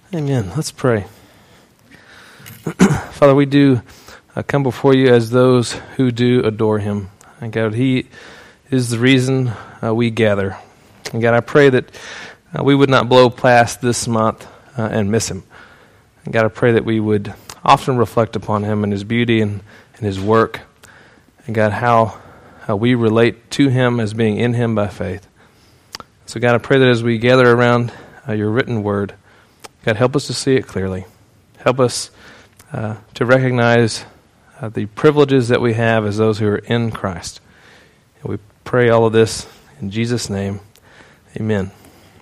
Amen. Let's pray. Father, we do come before you as those who do adore him. And God, he is the reason we gather. And God, I pray that we would not blow past this month and miss him. And God, I pray that we would often reflect upon him and his beauty and his work. And God, how we relate to him as being in him by faith. So God, I pray that as we gather around your written word, God, help us to see it clearly. Help us to recognize the privileges that we have as those who are in Christ. And we pray all of this in Jesus' name. Amen.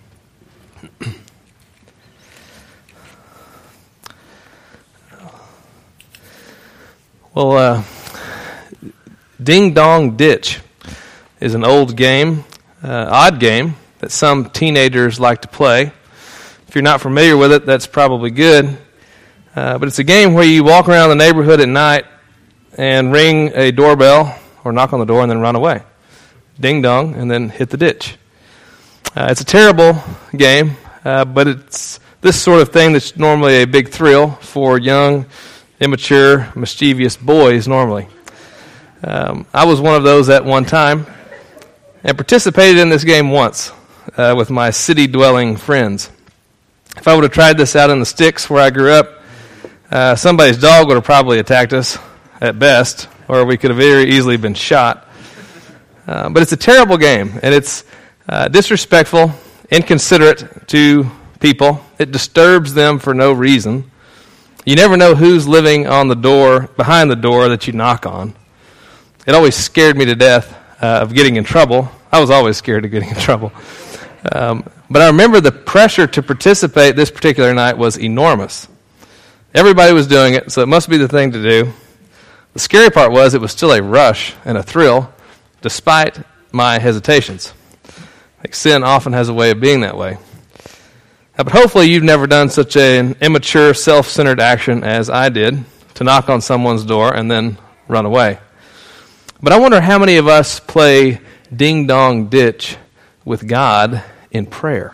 Well, Ding Dong Ditch is an old game, odd game, that some teenagers like to play. If you're not familiar with it, that's probably good. But it's a game where you walk around the neighborhood at night and ring a doorbell or knock on the door and then run away. Ding dong, and then hit the ditch. It's a terrible game, but it's this sort of thing that's normally a big thrill for young, immature, mischievous boys normally. I was one of those at one time and participated in this game once with my city-dwelling friends. If I would have tried this out in the sticks where I grew up, somebody's dog would have probably attacked us at best, or we could have very easily been shot. But it's a terrible game, and it's disrespectful, inconsiderate to people. It disturbs them for no reason. You never know who's living on the door, behind the door that you knock on. It always scared me to death of getting in trouble. I was always scared of getting in trouble. But I remember the pressure to participate this particular night was enormous. Everybody was doing it, so it must be the thing to do. The scary part was it was still a rush and a thrill, despite my hesitations. Like sin often has a way of being that way. But hopefully you've never done such an immature, self-centered action as I did, to knock on someone's door and then run away. But I wonder how many of us play Ding Dong Ditch with God in prayer.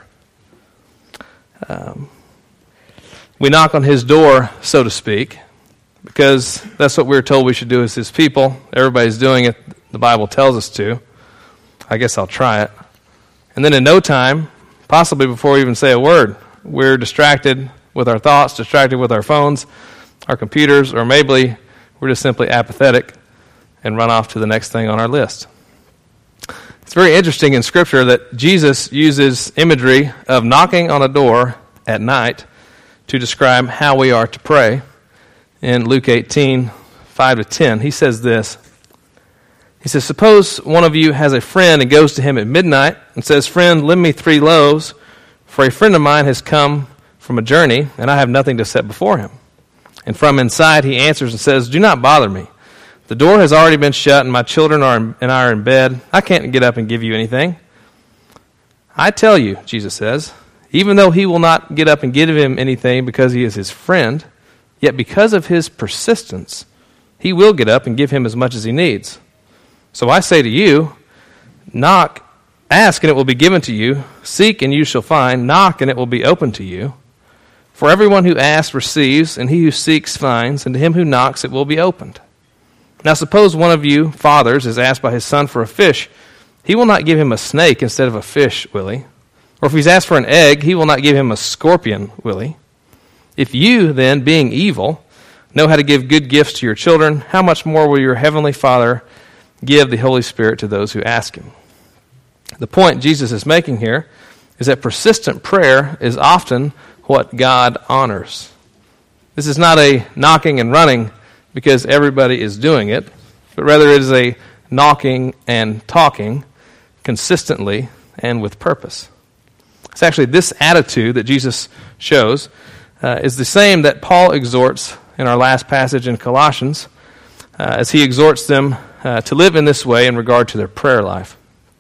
We knock on his door, so to speak, because that's what we're told we should do as his people. Everybody's doing it. The Bible tells us to. I guess I'll try it. And then in no time, possibly before we even say a word, we're distracted with our thoughts, distracted with our phones, our computers, or maybe we're just simply apathetic and run off to the next thing on our list. It's very interesting in Scripture that Jesus uses imagery of knocking on a door at night to describe how we are to pray. In Luke 18, 5-10, he says this. He says, "Suppose one of you has a friend and goes to him at midnight and says, 'Friend, lend me 3 loaves, for a friend of mine has come from a journey, and I have nothing to set before him.' And from inside he answers and says, 'Do not bother me. The door has already been shut, and my children and I are in bed. I can't get up and give you anything.' I tell you," Jesus says, "even though he will not get up and give him anything because he is his friend, yet because of his persistence, he will get up and give him as much as he needs. So I say to you, ask and it will be given to you, seek and you shall find, knock and it will be opened to you. For everyone who asks receives, and he who seeks finds, and to him who knocks it will be opened. Now suppose one of you fathers is asked by his son for a fish. He will not give him a snake instead of a fish, will he? Or if he's asked for an egg, he will not give him a scorpion, will he? If you, then, being evil, know how to give good gifts to your children, how much more will your heavenly Father give the Holy Spirit to those who ask him?" The point Jesus is making here is that persistent prayer is often what God honors. This is not a knocking and running because everybody is doing it, but rather it is a knocking and talking consistently and with purpose. It's actually this attitude that Jesus shows is the same that Paul exhorts in our last passage in Colossians, as he exhorts them to live in this way in regard to their prayer life.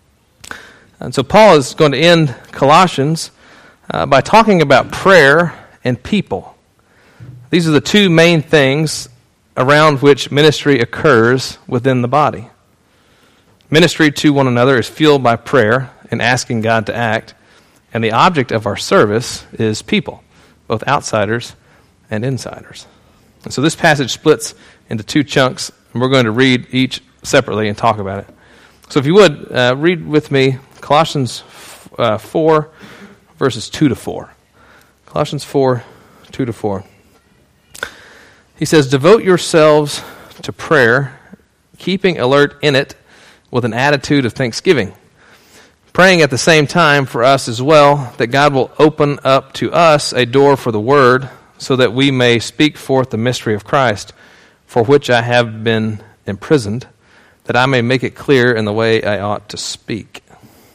And so Paul is going to end Colossians by talking about prayer and people. These are the two main things around which ministry occurs within the body. Ministry to one another is fueled by prayer and asking God to act, and the object of our service is people, both outsiders and insiders. And so this passage splits into two chunks, and we're going to read each separately and talk about it. So if you would, read with me Colossians 4, verses 2 to 4. Colossians 4, 2 to 4. He says, "Devote yourselves to prayer, keeping alert in it with an attitude of thanksgiving, praying at the same time for us as well, that God will open up to us a door for the word, so that we may speak forth the mystery of Christ, for which I have been imprisoned, that I may make it clear in the way I ought to speak."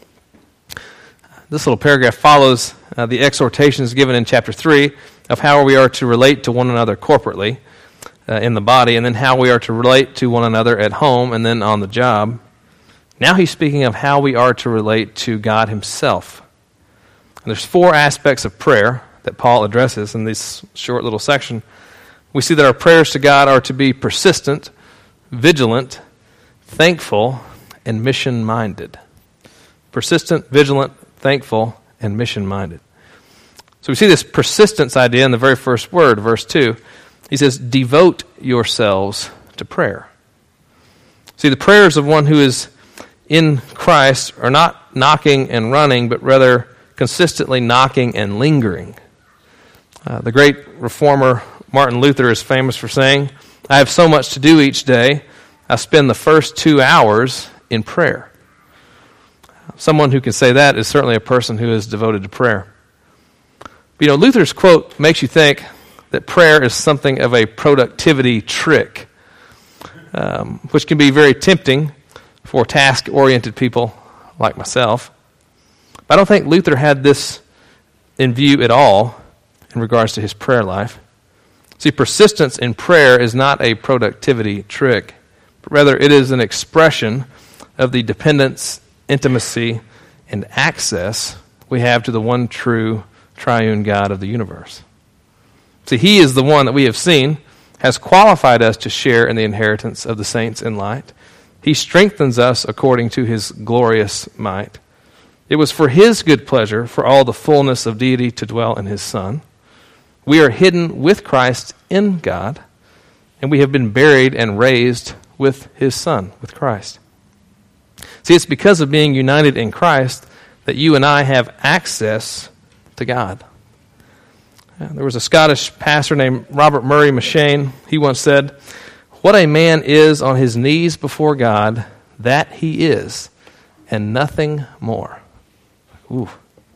This little paragraph follows the exhortations given in chapter 3 of how we are to relate to one another corporately in the body, and then how we are to relate to one another at home and then on the job. Now he's speaking of how we are to relate to God himself. And there's 4 aspects of prayer that Paul addresses in this short little section. We see that our prayers to God are to be persistent, vigilant, thankful, and mission-minded. Persistent, vigilant, thankful, and mission-minded. So we see this persistence idea in the very first word, verse 2. He says, "Devote yourselves to prayer." See, the prayers of one who is in Christ are not knocking and running, but rather consistently knocking and lingering. The great reformer Martin Luther is famous for saying, "I have so much to do each day, I spend the first 2 hours in prayer." Someone who can say that is certainly a person who is devoted to prayer. But, Luther's quote makes you think that prayer is something of a productivity trick, which can be very tempting for task-oriented people like myself. But I don't think Luther had this in view at all in regards to his prayer life. See, persistence in prayer is not a productivity trick, but rather it is an expression of the dependence, intimacy, and access we have to the one true triune God of the universe. See, he is the one that we have seen has qualified us to share in the inheritance of the saints in light. He strengthens us according to his glorious might. It was for his good pleasure for all the fullness of deity to dwell in his Son. We are hidden with Christ in God, and we have been buried and raised with his Son, with Christ. See, it's because of being united in Christ that you and I have access to God. There was a Scottish pastor named Robert Murray M'Cheyne. He once said, "What a man is on his knees before God, that he is, and nothing more." Ooh.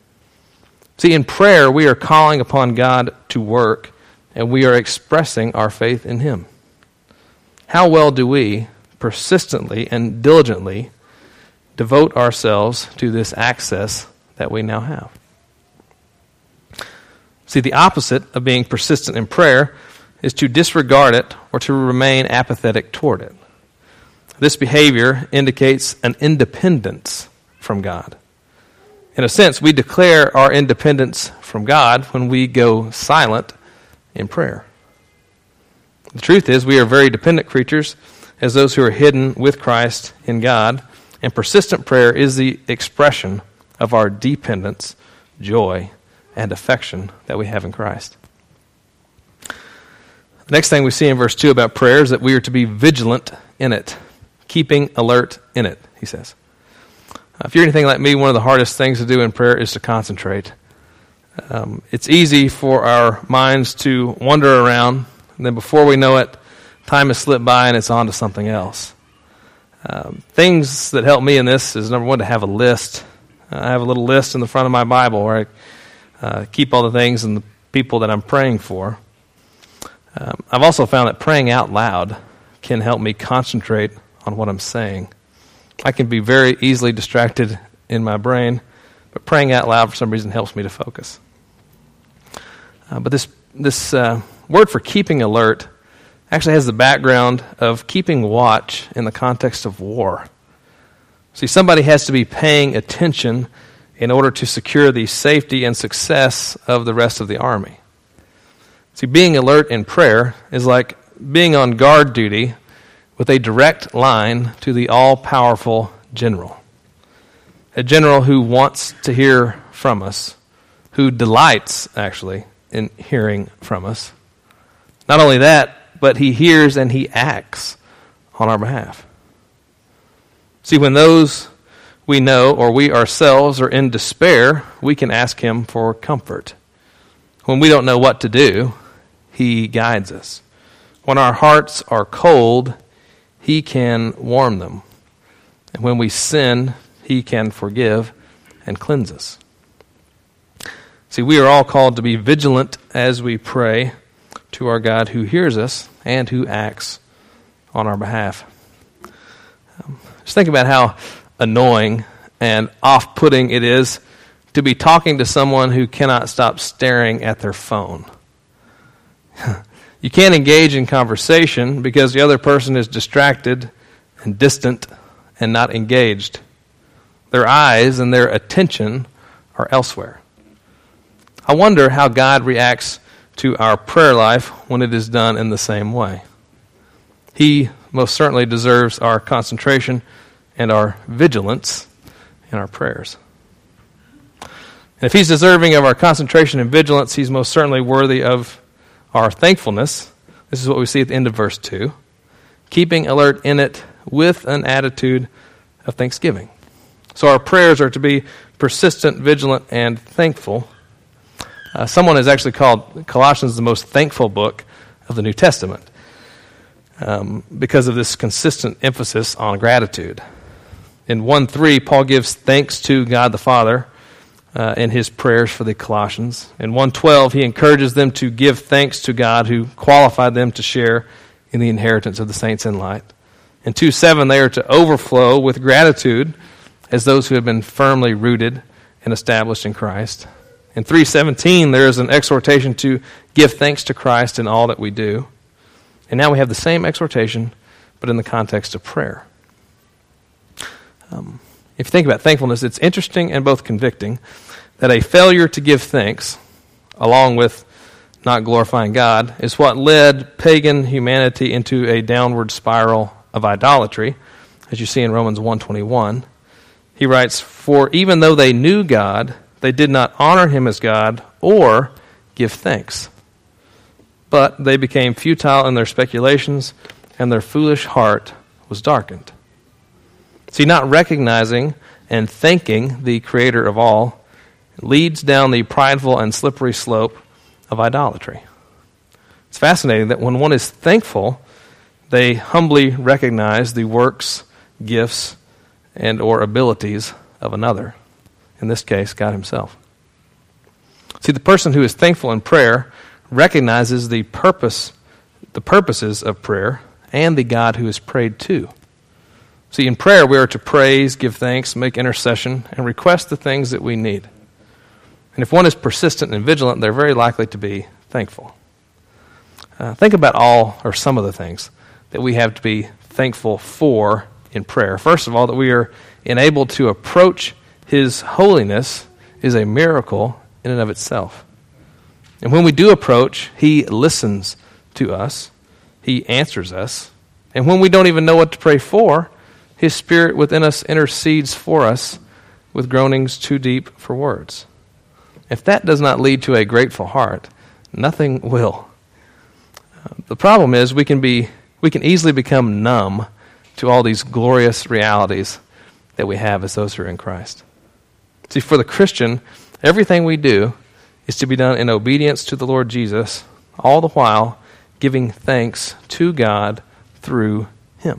See, in prayer, we are calling upon God to work, and we are expressing our faith in him. How well do we persistently and diligently devote ourselves to this access that we now have? See, the opposite of being persistent in prayer is to disregard it or to remain apathetic toward it. This behavior indicates an independence from God. In a sense, we declare our independence from God when we go silent in prayer. The truth is, we are very dependent creatures as those who are hidden with Christ in God, and persistent prayer is the expression of our dependence, joy, and affection that we have in Christ. The next thing we see in verse 2 about prayer is that we are to be vigilant in it, keeping alert in it, he says. If you're anything like me, one of the hardest things to do in prayer is to concentrate. It's easy for our minds to wander around, and then before we know it, time has slipped by and it's on to something else. Things that help me in this is, number one, to have a list. I have a little list in the front of my Bible where I keep all the things and the people that I'm praying for. I've also found that praying out loud can help me concentrate on what I'm saying. I can be very easily distracted in my brain, but praying out loud for some reason helps me to focus. But this word for keeping alert actually has the background of keeping watch in the context of war. See, somebody has to be paying attention in order to secure the safety and success of the rest of the army. See, being alert in prayer is like being on guard duty with a direct line to the all-powerful general. A general who wants to hear from us, who delights, actually, in hearing from us. Not only that, but he hears and he acts on our behalf. See, when those we know or we ourselves are in despair, we can ask him for comfort. When we don't know what to do, he guides us. When our hearts are cold, he can warm them. And when we sin, he can forgive and cleanse us. See, we are all called to be vigilant as we pray to our God who hears us and who acts on our behalf. Just think about how annoying and off-putting it is to be talking to someone who cannot stop staring at their phone. You can't engage in conversation because the other person is distracted and distant and not engaged. Their eyes and their attention are elsewhere. I wonder how God reacts to our prayer life when it is done in the same way. He most certainly deserves our concentration and our vigilance in our prayers. And if he's deserving of our concentration and vigilance, he's most certainly worthy of our thankfulness. This is what we see at the end of verse 2. Keeping alert in it with an attitude of thanksgiving. So our prayers are to be persistent, vigilant, and thankful. Someone has actually called Colossians the most thankful book of the New Testament because of this consistent emphasis on gratitude. In 1:3, Paul gives thanks to God the Father in his prayers for the Colossians. In 1:12, he encourages them to give thanks to God who qualified them to share in the inheritance of the saints in light. In 2:7, they are to overflow with gratitude as those who have been firmly rooted and established in Christ. In 3:17, there is an exhortation to give thanks to Christ in all that we do. And now we have the same exhortation, but in the context of prayer. If you think about thankfulness, it's interesting and both convicting that a failure to give thanks, along with not glorifying God, is what led pagan humanity into a downward spiral of idolatry, as you see in Romans 1:21. He writes, "For even though they knew God, they did not honor him as God or give thanks. But they became futile in their speculations, and their foolish heart was darkened." See, not recognizing and thanking the Creator of all leads down the prideful and slippery slope of idolatry. It's fascinating that when one is thankful, they humbly recognize the works, gifts, and or abilities of another. In this case, God himself. See, the person who is thankful in prayer recognizes the purposes of prayer and the God who is prayed to. See, in prayer, we are to praise, give thanks, make intercession, and request the things that we need. And if one is persistent and vigilant, they're very likely to be thankful. Think about all or some of the things that we have to be thankful for in prayer. First of all, that we are enabled to approach his holiness is a miracle in and of itself. And when we do approach, he listens to us. He answers us. And when we don't even know what to pray for, his Spirit within us intercedes for us with groanings too deep for words. If that does not lead to a grateful heart, nothing will. The problem is we can easily become numb to all these glorious realities that we have as those who are in Christ. See, for the Christian, everything we do is to be done in obedience to the Lord Jesus, all the while giving thanks to God through him.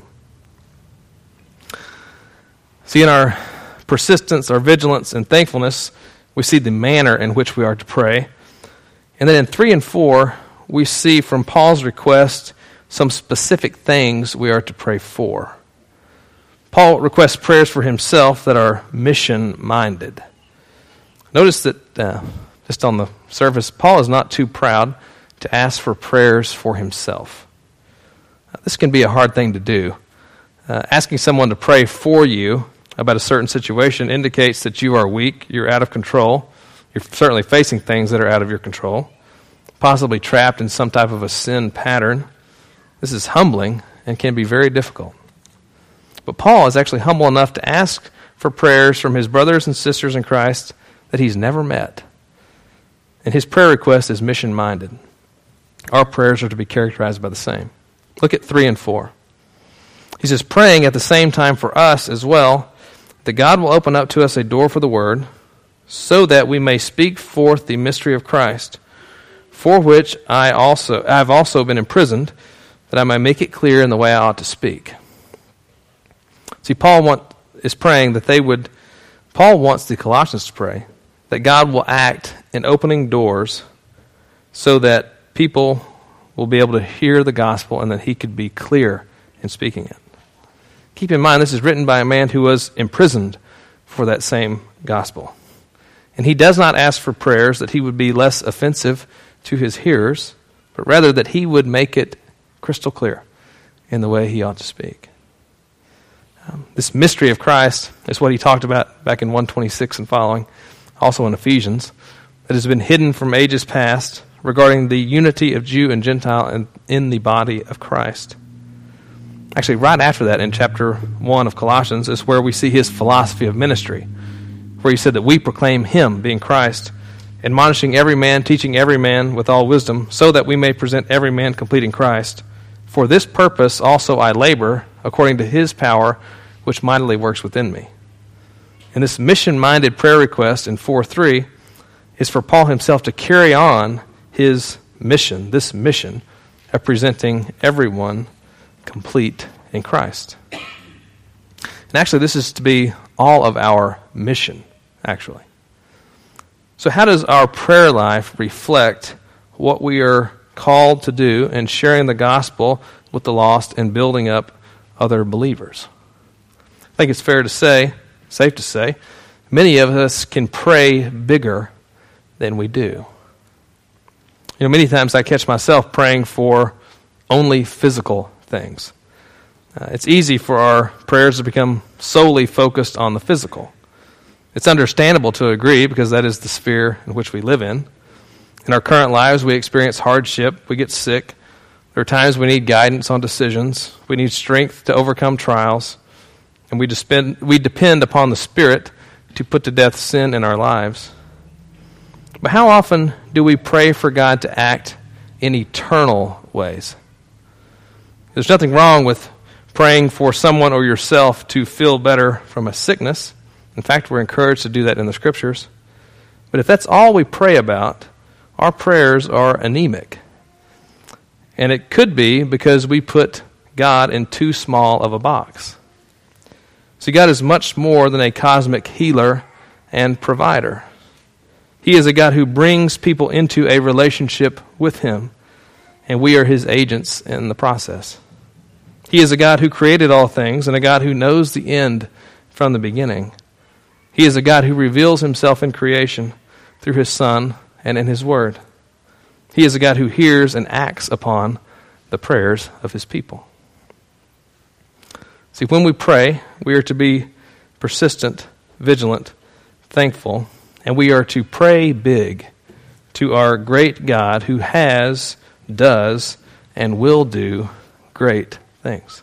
See, in our persistence, our vigilance, and thankfulness, we see the manner in which we are to pray. And then in 3 and 4, we see from Paul's request some specific things we are to pray for. Paul requests prayers for himself that are mission-minded. Notice that, just on the surface, Paul is not too proud to ask for prayers for himself. This can be a hard thing to do. Asking someone to pray for you about a certain situation indicates that you are weak, you're out of control, you're certainly facing things that are out of your control, possibly trapped in some type of a sin pattern. This is humbling and can be very difficult. But Paul is actually humble enough to ask for prayers from his brothers and sisters in Christ that he's never met. And his prayer request is mission-minded. Our prayers are to be characterized by the same. Look at 3 and 4. He says, praying at the same time for us as well, that God will open up to us a door for the word, so that we may speak forth the mystery of Christ, for which I have also been imprisoned, that I may make it clear in the way I ought to speak. See, Paul wants the Colossians to pray that God will act in opening doors so that people will be able to hear the gospel and that he could be clear in speaking it. Keep in mind, this is written by a man who was imprisoned for that same gospel. And he does not ask for prayers that he would be less offensive to his hearers, but rather that he would make it crystal clear in the way he ought to speak. This mystery of Christ is what he talked about back in 126 and following, also in Ephesians, that has been hidden from ages past regarding the unity of Jew and Gentile in the body of Christ. Actually, right after that, in chapter 1 of Colossians, is where we see his philosophy of ministry, where he said that we proclaim him, being Christ, admonishing every man, teaching every man with all wisdom, so that we may present every man complete in Christ. For this purpose also I labor, according to his power, which mightily works within me. And this mission-minded prayer request in 4:3 is for Paul himself to carry on his mission, this mission of presenting everyone complete in Christ. And actually, this is to be all of our mission, actually. So how does our prayer life reflect what we are called to do in sharing the gospel with the lost and building up other believers? I think it's safe to say, many of us can pray bigger than we do. You know, many times I catch myself praying for only physical things. It's easy for our prayers to become solely focused on the physical. It's understandable to agree because that is the sphere in which we live in. In our current lives, we experience hardship, we get sick. There are times we need guidance on decisions. We need strength to overcome trials. And we depend upon the Spirit to put to death sin in our lives. But how often do we pray for God to act in eternal ways? There's nothing wrong with praying for someone or yourself to feel better from a sickness. In fact, we're encouraged to do that in the Scriptures. But if that's all we pray about, our prayers are anemic. And it could be because we put God in too small of a box. See, God is much more than a cosmic healer and provider. He is a God who brings people into a relationship with him, and we are his agents in the process. He is a God who created all things and a God who knows the end from the beginning. He is a God who reveals himself in creation through his Son and in his Word. He is a God who hears and acts upon the prayers of his people. See, when we pray, we are to be persistent, vigilant, thankful, and we are to pray big to our great God who has, does, and will do great things.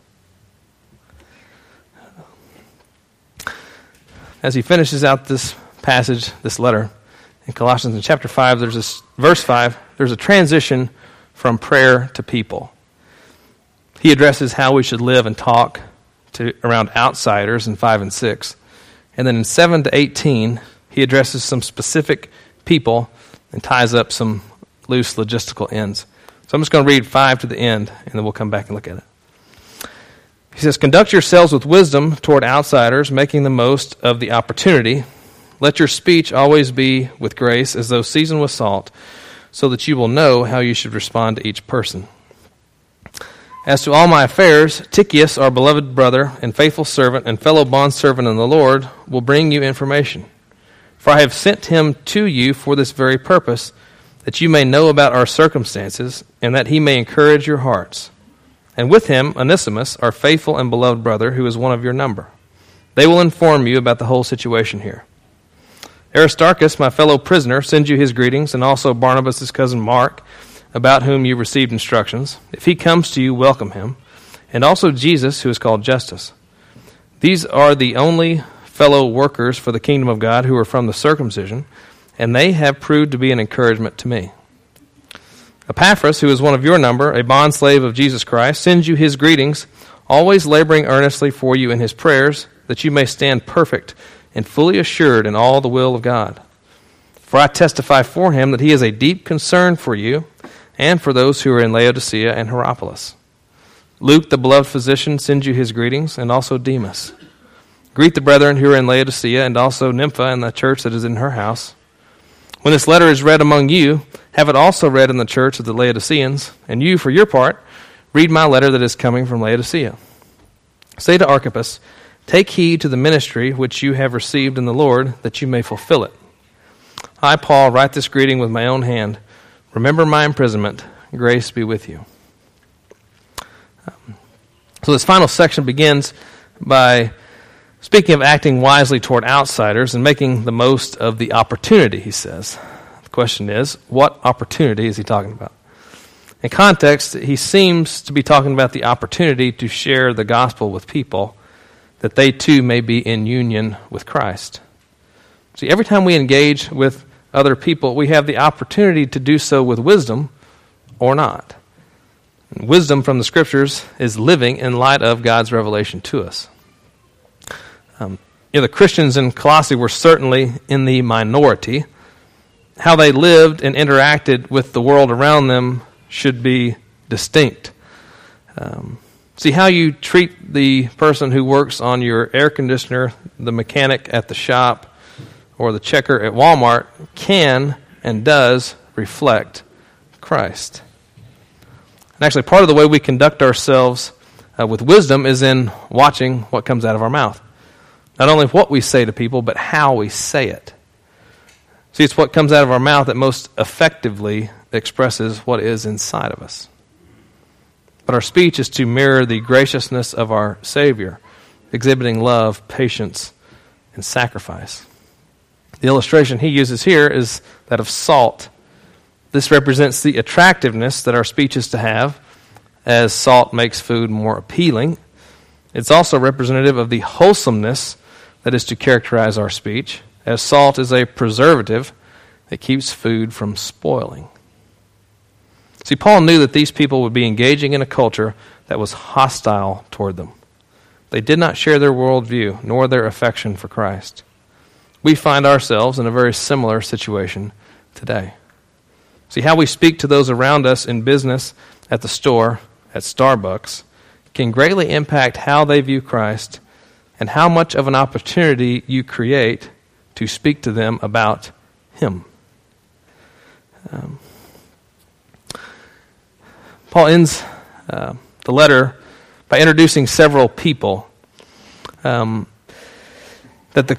As he finishes out this passage, this letter, in Colossians in chapter 5, verse 5, there's a transition from prayer to people. He addresses how we should live and talk around outsiders in 5 and 6. And then in 7 to 18, he addresses some specific people and ties up some loose logistical ends. So I'm just going to read 5 to the end, and then we'll come back and look at it. He says, conduct yourselves with wisdom toward outsiders, making the most of the opportunity. Let your speech always be with grace, as though seasoned with salt, so that you will know how you should respond to each person. As to all my affairs, Tychicus, our beloved brother and faithful servant and fellow bondservant in the Lord, will bring you information. For I have sent him to you for this very purpose, that you may know about our circumstances, and that he may encourage your hearts. And with him, Onesimus, our faithful and beloved brother, who is one of your number. They will inform you about the whole situation here. Aristarchus, my fellow prisoner, sends you his greetings, and also Barnabas, his cousin Mark, about whom you received instructions. If he comes to you, welcome him. And also Jesus, who is called Justus. These are the only fellow workers for the kingdom of God who are from the circumcision, and they have proved to be an encouragement to me. Epaphras, who is one of your number, a bondslave of Jesus Christ, sends you his greetings, always laboring earnestly for you in his prayers, that you may stand perfect and fully assured in all the will of God. For I testify for him that he has a deep concern for you and for those who are in Laodicea and Hierapolis. Luke, the beloved physician, sends you his greetings, and also Demas. Greet the brethren who are in Laodicea, and also Nympha and the church that is in her house. When this letter is read among you, have it also read in the church of the Laodiceans, and you, for your part, read my letter that is coming from Laodicea. Say to Archippus, take heed to the ministry which you have received in the Lord, that you may fulfill it. I, Paul, write this greeting with my own hand. Remember my imprisonment. Grace be with you. So this final section begins by speaking of acting wisely toward outsiders and making the most of the opportunity, he says. The question is, what opportunity is he talking about? In context, he seems to be talking about the opportunity to share the gospel with people, that they too may be in union with Christ. See, every time we engage with other people, we have the opportunity to do so with wisdom or not. And wisdom from the Scriptures is living in light of God's revelation to us. The Christians in Colossae were certainly in the minority. How they lived and interacted with the world around them should be distinct. See, how you treat the person who works on your air conditioner, the mechanic at the shop, or the checker at Walmart can and does reflect Christ. And actually, part of the way we conduct ourselves with wisdom is in watching what comes out of our mouth. Not only what we say to people, but how we say it. See, it's what comes out of our mouth that most effectively expresses what is inside of us. But our speech is to mirror the graciousness of our Savior, exhibiting love, patience, and sacrifice. The illustration he uses here is that of salt. This represents the attractiveness that our speech is to have, as salt makes food more appealing. It's also representative of the wholesomeness that is to characterize our speech, as salt is a preservative that keeps food from spoiling. See, Paul knew that these people would be engaging in a culture that was hostile toward them. They did not share their worldview, nor their affection for Christ. We find ourselves in a very similar situation today. See, how we speak to those around us in business, at the store, at Starbucks, can greatly impact how they view Christ and how much of an opportunity you create to speak to them about Him. Paul ends the letter by introducing several people to the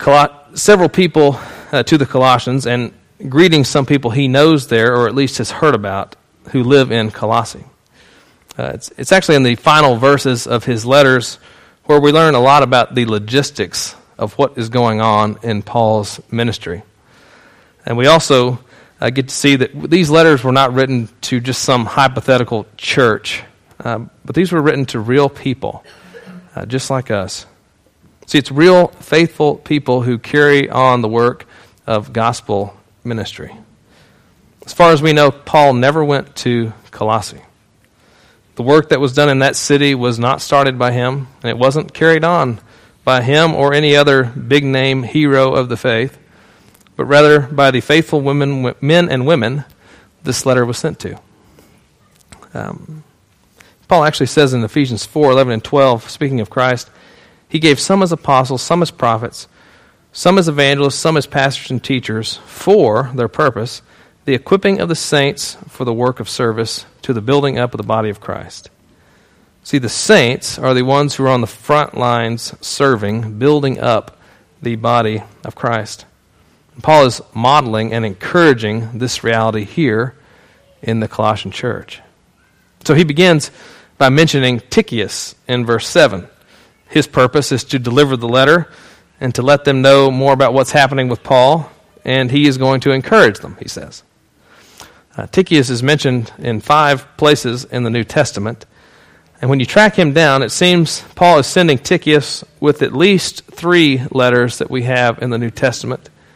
Colossians, and greeting some people he knows there, or at least has heard about, who live in Colossae. It's actually in the final verses of his letters where we learn a lot about the logistics of what is going on in Paul's ministry. And we also get to see that these letters were not written to just some hypothetical church, but these were written to real people, just like us. See, it's real, faithful people who carry on the work of gospel ministry. As far as we know, Paul never went to Colossae. The work that was done in that city was not started by him, and it wasn't carried on by him or any other big-name hero of the faith, but rather by the faithful men and women this letter was sent to. Paul actually says in Ephesians 4:11 and 12, speaking of Christ, He gave some as apostles, some as prophets, some as evangelists, some as pastors and teachers, for their purpose, the equipping of the saints for the work of service, to the building up of the body of Christ. See, the saints are the ones who are on the front lines serving, building up the body of Christ. And Paul is modeling and encouraging this reality here in the Colossian church. So he begins by mentioning Tychicus in verse 7. His purpose is to deliver the letter and to let them know more about what's happening with Paul, and he is going to encourage them, he says. Tychicus is mentioned in 5 places in the New Testament, and when you track him down, it seems Paul is sending Tychicus with at least 3 letters that we have in the New Testament,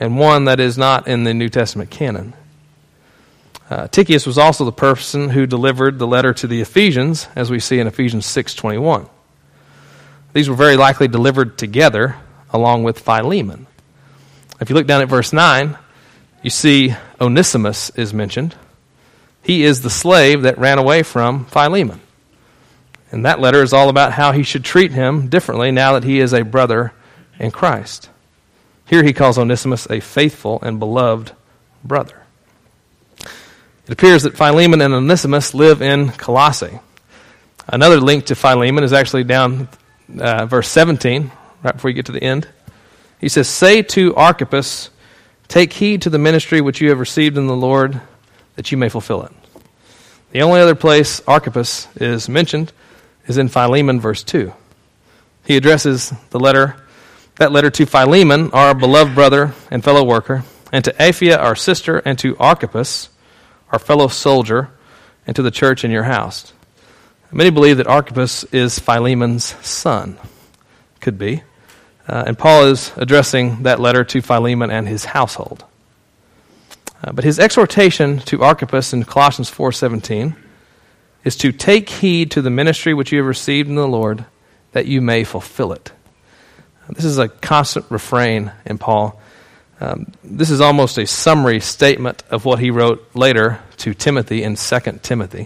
and one that is not in the New Testament canon. Tychicus was also the person who delivered the letter to the Ephesians, as we see in Ephesians 6:21. These were very likely delivered together along with Philemon. If you look down at verse 9, you see Onesimus is mentioned. He is the slave that ran away from Philemon. And that letter is all about how he should treat him differently now that he is a brother in Christ. Here he calls Onesimus a faithful and beloved brother. It appears that Philemon and Onesimus live in Colossae. Another link to Philemon is actually down verse 17, right before you get to the end. He says, "Say to Archippus, take heed to the ministry which you have received in the Lord, that you may fulfill it." The only other place Archippus is mentioned is in Philemon, verse 2. He addresses that letter to Philemon, our beloved brother and fellow worker, and to Apphia, our sister, and to Archippus, our fellow soldier, and to the church in your house. Many believe that Archippus is Philemon's son. Could be. And Paul is addressing that letter to Philemon and his household. But his exhortation to Archippus in Colossians 4:17 is to take heed to the ministry which you have received in the Lord, that you may fulfill it. This is a constant refrain in Paul. This is almost a summary statement of what he wrote later to Timothy in 2 Timothy.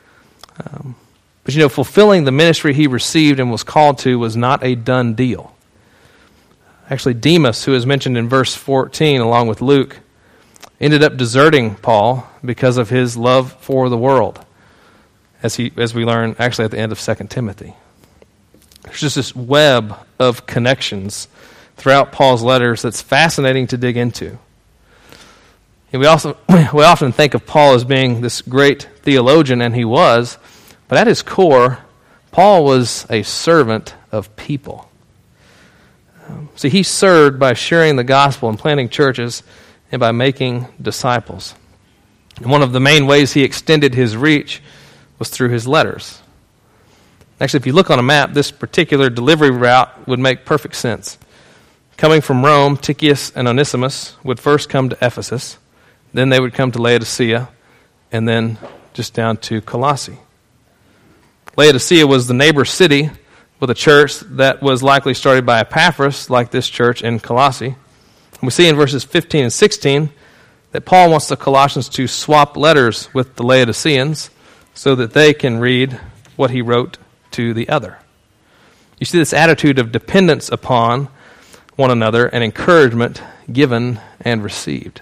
But fulfilling the ministry he received and was called to was not a done deal. Actually, Demas, who is mentioned in verse 14 along with Luke, ended up deserting Paul because of his love for the world, as we learn actually at the end of 2 Timothy. There's just this web of connections throughout Paul's letters that's fascinating to dig into. And we often think of Paul as being this great theologian, and he was, but at his core, Paul was a servant of people. See, he served by sharing the gospel and planting churches and by making disciples. And one of the main ways he extended his reach was through his letters. Actually, if you look on a map, this particular delivery route would make perfect sense. Coming from Rome, Tychicus and Onesimus would first come to Ephesus, then they would come to Laodicea, and then just down to Colossae. Laodicea was the neighbor city with a church that was likely started by Epaphras, like this church in Colossae. And we see in verses 15 and 16 that Paul wants the Colossians to swap letters with the Laodiceans so that they can read what he wrote to the other. You see this attitude of dependence upon one another and encouragement given and received.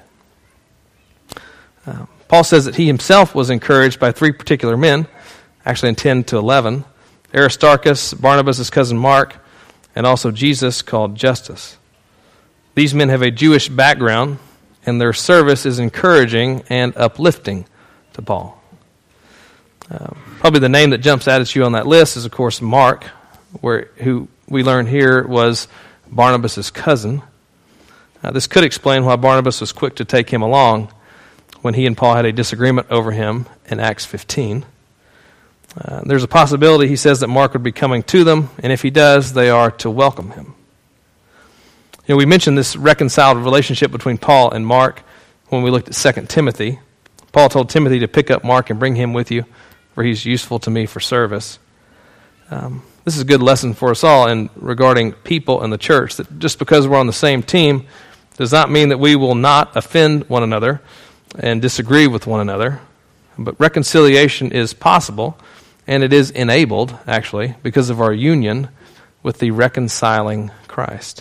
Paul says that he himself was encouraged by three particular men, actually in 10 to 11, Aristarchus, Barnabas' cousin Mark, and also Jesus called Justus. These men have a Jewish background, and their service is encouraging and uplifting to Paul. Probably the name that jumps out at you on that list is, of course, Mark, who we learn here was Barnabas' cousin. This could explain why Barnabas was quick to take him along when he and Paul had a disagreement over him in Acts 15. There's a possibility, he says, that Mark would be coming to them, and if he does, they are to welcome him. We mentioned this reconciled relationship between Paul and Mark when we looked at 2 Timothy. Paul told Timothy to pick up Mark and bring him with you, for he's useful to me for service. This is a good lesson for us all in regarding people in the church, that just because we're on the same team does not mean that we will not offend one another and disagree with one another. But reconciliation is possible, and it is enabled, actually, because of our union with the reconciling Christ.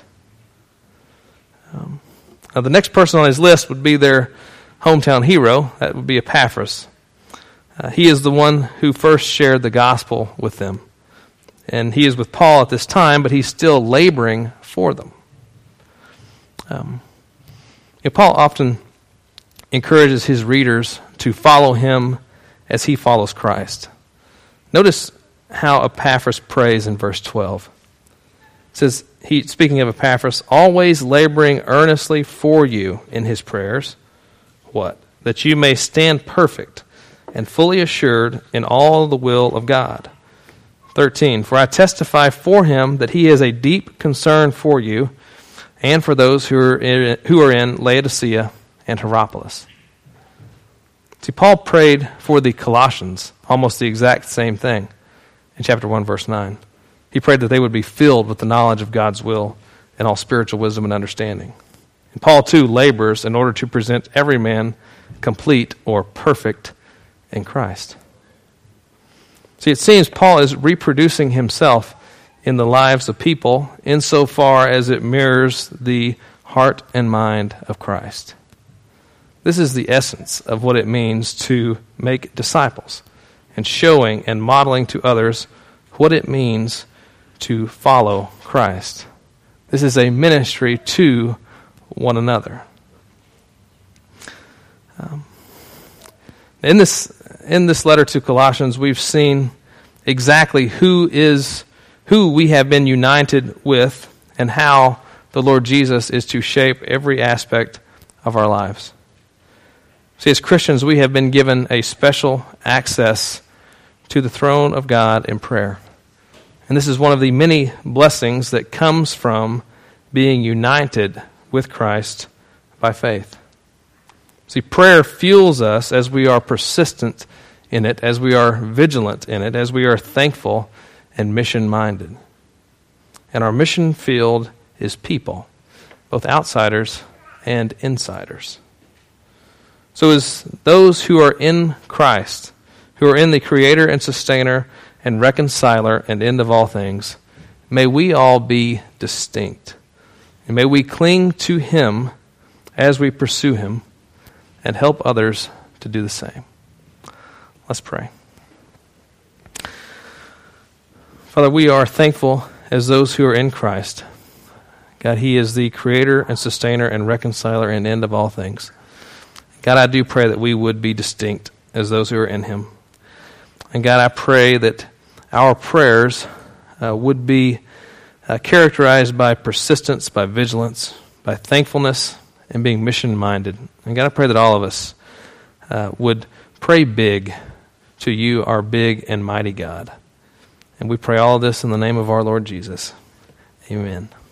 Now the next person on his list would be their hometown hero. That would be Epaphras. He is the one who first shared the gospel with them. And he is with Paul at this time, but he's still laboring for them. Paul often encourages his readers to follow him as he follows Christ. Notice how Epaphras prays in verse 12. It says, speaking of Epaphras, always laboring earnestly for you in his prayers. What? That you may stand perfect and fully assured in all the will of God. 13, for I testify for him that he has a deep concern for you, and for those who are in Laodicea and Hierapolis. See, Paul prayed for the Colossians almost the exact same thing in chapter 1, verse 9. He prayed that they would be filled with the knowledge of God's will and all spiritual wisdom and understanding. And Paul, too, labors in order to present every man complete or perfect in Christ. See, it seems Paul is reproducing himself in the lives of people insofar as it mirrors the heart and mind of Christ. This is the essence of what it means to make disciples, and showing and modeling to others what it means to follow Christ. This is a ministry to one another. In this letter to Colossians, we've seen exactly who we have been united with and how the Lord Jesus is to shape every aspect of our lives. See, as Christians, we have been given a special access to the throne of God in prayer. And this is one of the many blessings that comes from being united with Christ by faith. See, prayer fuels us as we are persistent in it, as we are vigilant in it, as we are thankful and mission-minded. And our mission field is people, both outsiders and insiders. So as those who are in Christ, who are in the Creator and Sustainer and Reconciler and End of all things, may we all be distinct. And may we cling to Him as we pursue Him and help others to do the same. Let's pray. Father, we are thankful as those who are in Christ. God, He is the Creator and Sustainer and Reconciler and End of all things. God, I do pray that we would be distinct as those who are in Him. And God, I pray that our prayers would be characterized by persistence, by vigilance, by thankfulness, and being mission-minded. And God, I pray that all of us would pray big to You, our big and mighty God. And we pray all of this in the name of our Lord Jesus. Amen.